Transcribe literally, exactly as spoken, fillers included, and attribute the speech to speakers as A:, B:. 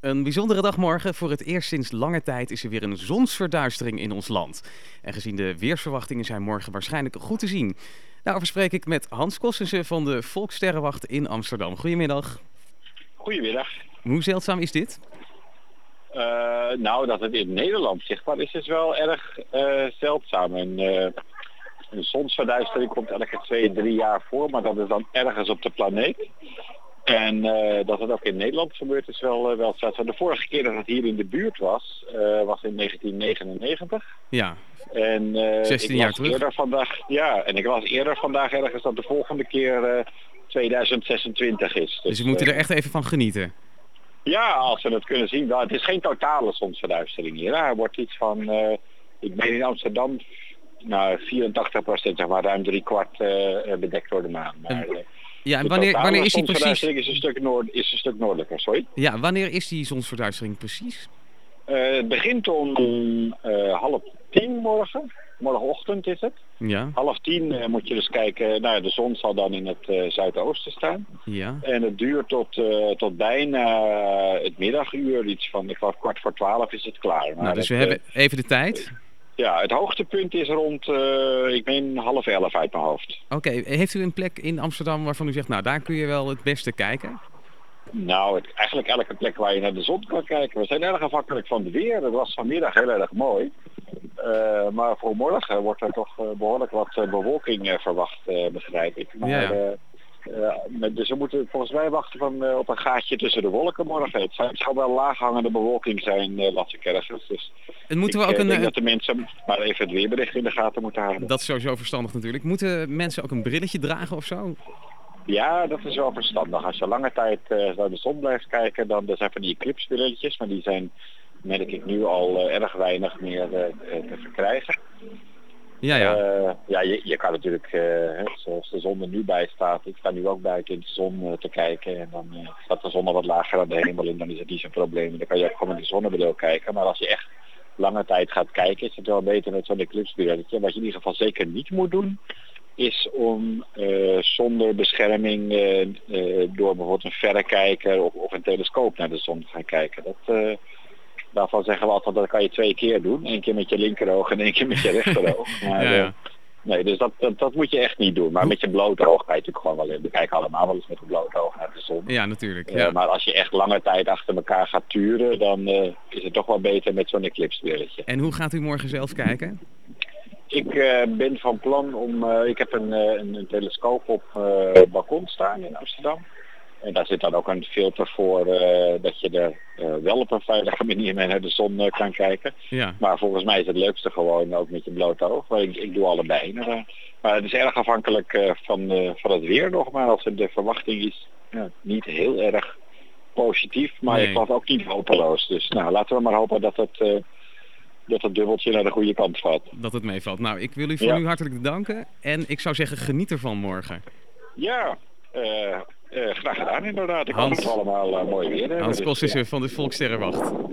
A: Een bijzondere dag morgen. Voor het eerst sinds lange tijd is er weer een zonsverduistering in ons land. En gezien de weersverwachtingen zijn morgen waarschijnlijk goed te zien. Daarover spreek ik met Hans Kossense van de Volkssterrenwacht in Amsterdam. Goedemiddag.
B: Goedemiddag.
A: Hoe zeldzaam is dit?
B: Uh, nou, dat het in Nederland zichtbaar is, is wel erg uh, zeldzaam. En, uh, een zonsverduistering komt elke twee, drie jaar voor, maar dat is dan ergens op de planeet. En uh, dat het ook in Nederland gebeurt is wel, uh, wel zeldzaam. De vorige keer dat het hier in de buurt was, uh, was in negentien negenennegentig.
A: Ja,
B: en, uh,
A: zestien
B: ik
A: jaar
B: las
A: terug.
B: Eerder vandaag, ja, en ik las eerder vandaag ergens dat de volgende keer uh, tweeduizend zesentwintig is.
A: Dus we moeten er echt even van genieten.
B: Ja, als we het kunnen zien. Nou, het is geen totale zonsverduistering hier. Er wordt iets van, uh, ik ben in Amsterdam, nou, vierentachtig procent, zeg maar, ruim drie kwart uh, bedekt door de maan. Maar, uh,
A: ja, en wanneer, wanneer is die precies?
B: Zonsverduistering is een stuk, noord, is een stuk noordelijker, sorry.
A: Ja, wanneer is die zonsverduistering precies?
B: Uh, het begint om uh, half tien morgen. Morgenochtend is het.
A: Ja.
B: Half tien uh, moet je dus kijken. Nou ja, de zon zal dan in het uh, zuidoosten staan.
A: Ja.
B: En het duurt tot, uh, tot bijna het middaguur. Iets van, ik geloof kwart voor twaalf is het klaar. Maar
A: nou, dus
B: het,
A: we hebben even de tijd.
B: Ja, het hoogtepunt is rond, uh, ik meen half elf uit mijn hoofd.
A: Oké, okay. Heeft u een plek in Amsterdam waarvan u zegt, nou daar kun je wel het beste kijken?
B: Nou, het, eigenlijk elke plek waar je naar de zon kan kijken. We zijn erg afhankelijk van het weer. Het was vanmiddag heel erg mooi. Uh, maar voor morgen wordt er toch uh, behoorlijk wat uh, bewolking uh, verwacht, uh, begrijp ik. Maar,
A: ja.
B: uh, uh, dus we moeten volgens mij wachten van, uh, op een gaatje tussen de wolken morgen. Het zou, het zou wel laaghangende bewolking zijn, uh, las ik ergens. Dus
A: en moeten
B: ik
A: we ook
B: uh,
A: een,
B: denk dat de mensen maar even het weerbericht in de gaten moeten houden.
A: Dat is sowieso verstandig natuurlijk. Moeten mensen ook een brilletje dragen of zo?
B: Ja, dat is wel verstandig. Als je lange tijd uh, naar de zon blijft kijken, dan zijn van die eclipsebrilletjes, maar die zijn, merk ik nu al uh, erg weinig meer uh, te verkrijgen.
A: Ja, ja.
B: Uh, ja, je, je kan natuurlijk, uh, zoals de zon er nu bij staat, ik sta nu ook buiten in de zon uh, te kijken en dan uh, staat de zon al wat lager aan de hemel en dan is het niet zo'n probleem. Dan kan je ook gewoon met de zonnebril kijken, maar als je echt lange tijd gaat kijken, is het wel beter met zo'n eclipsebrilletje. Wat je in ieder geval zeker niet moet doen, is om uh, zonder bescherming uh, uh, door bijvoorbeeld een verrekijker of, of een telescoop naar de zon te gaan kijken. Dat, uh, daarvan zeggen we altijd dat kan je twee keer doen. Eén keer met je linkeroog en één keer met je rechteroog. Maar,
A: ja, ja.
B: Uh, nee, dus dat, dat, dat moet je echt niet doen. Maar met je blote oog kan je natuurlijk gewoon wel in. We kijken allemaal wel eens met een blote oog naar de zon.
A: Ja, natuurlijk. Ja.
B: Uh, maar als je echt lange tijd achter elkaar gaat turen, dan uh, is het toch wel beter met zo'n eclipsebrilletje.
A: En hoe gaat u morgen zelf kijken?
B: Ik uh, ben van plan om, uh, ik heb een, uh, een, een telescoop op uh, het balkon staan in Amsterdam. En daar zit dan ook een filter voor uh, dat je er uh, wel op een veilige manier mee naar de zon uh, kan kijken.
A: Ja.
B: Maar volgens mij is het leukste gewoon ook met je blote oog. Maar ik, ik doe allebei. Maar, maar het is erg afhankelijk uh, van, uh, van het weer nog. Maar als de verwachting is ja, niet heel erg positief. Maar
A: nee.
B: ik was ook niet hopeloos. Dus nou, laten we maar hopen dat het... Uh, dat het dubbeltje naar de goede kant valt.
A: Dat het meevalt. Nou, ik wil u voor
B: ja.
A: nu hartelijk danken. En ik zou zeggen, geniet ervan morgen.
B: Ja, uh, uh, graag gedaan inderdaad. Ik
A: Hans,
B: hoop dat we allemaal uh, mooi weer hebben.
A: Hans
B: dus,
A: Kossense
B: ja.
A: van de Volkssterrenwacht.